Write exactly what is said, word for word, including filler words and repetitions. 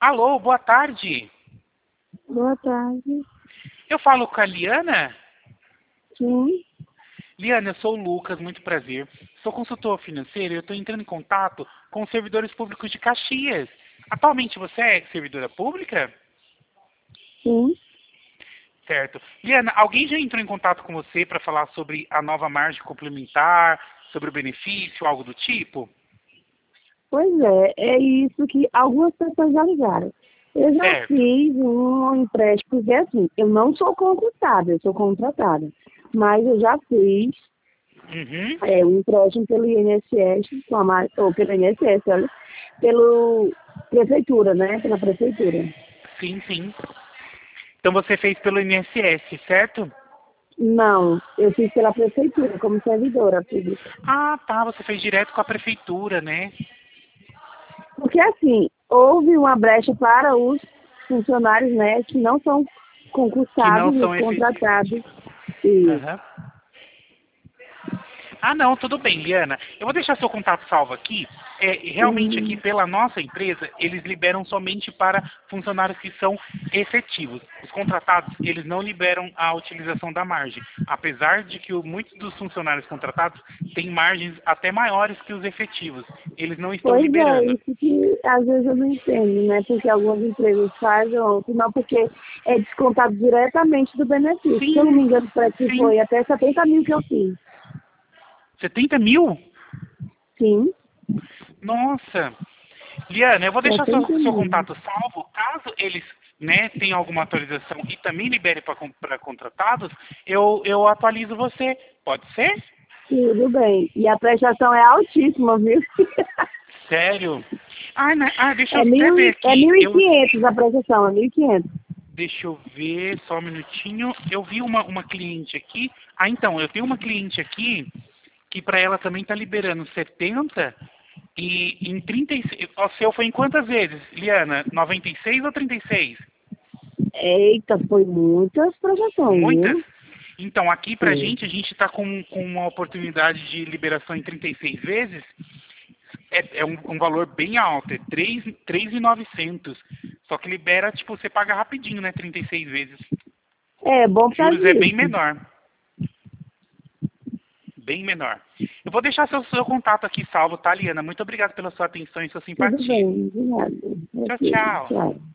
Alô, boa tarde. Boa tarde. Eu falo com a Liana? Sim. Liana, eu sou o Lucas, muito prazer. Sou consultor financeiro e eu estou entrando em contato com os servidores públicos de Caxias. Atualmente você é servidora pública? Sim. Certo. Liana, alguém já entrou em contato com você para falar sobre a nova margem complementar, sobre o benefício, algo do tipo? Pois é, é isso que algumas pessoas já ligaram. Eu já Certo. fiz um empréstimo, porque assim, eu não sou concursada, eu sou contratada. Mas eu já fiz Uhum. é, um empréstimo pelo I N S S, com a mar- ou pelo I N S S, olha, pelo prefeitura, né? Pela prefeitura. Sim, sim. Então você fez pelo I N S S, certo? Não, eu fiz pela prefeitura, como servidora pública. Ah, tá. Você fez direto com a prefeitura, né? Porque assim, houve uma brecha para os funcionários, né, que não são Que não concursados, são os efetivos. contratados. E, Aham. Ah, não, tudo bem, Liana. Eu vou deixar seu contato salvo aqui. É, realmente aqui hum, pela nossa empresa, eles liberam somente para funcionários que são efetivos. Os contratados, eles não liberam a utilização da margem. Apesar de que o- muitos dos funcionários contratados têm margens até maiores que os efetivos. Eles não estão pois é, liberando. isso que às vezes eu não entendo, né? Porque algumas empresas fazem, outras não, porque é descontado diretamente do benefício. Se eu não me Sim, engano, parece que sim. foi até setenta mil que eu fiz. setenta mil? Sim, Nossa. Liana, eu vou deixar seu, setenta seu mil. contato salvo. Caso eles, né, tenham alguma atualização e também liberem para contratados, eu, eu atualizo você. Pode ser? Tudo bem. E a prestação é altíssima, viu? Sério? Ah, né? Ah, deixa eu É até mil ver e, é aqui. mil e Eu, quinhentos a prestação, é mil e quinhentos. deixa eu ver só um minutinho. Eu vi uma, uma cliente aqui. Ah, então, eu tenho uma cliente aqui que para ela também está liberando setenta e em trinta e seis. O seu foi em quantas vezes, Liana? noventa e seis ou trinta e seis? Eita, foi muitas projeções, Muitas? viu? Então, aqui pra Sim. gente, a gente está com, com uma oportunidade de liberação em trinta e seis vezes. É, é um, um valor bem alto, é três mil e novecentos. Só que libera, tipo, você paga rapidinho, né? trinta e seis vezes. É bom por causa Juros é bem disso. menor. Bem menor. Eu vou deixar seu, seu contato aqui salvo, tá, Liana? Muito obrigado pela sua atenção e sua Tudo simpatia. bem, de nada. Tchau, Ok, tchau. tchau.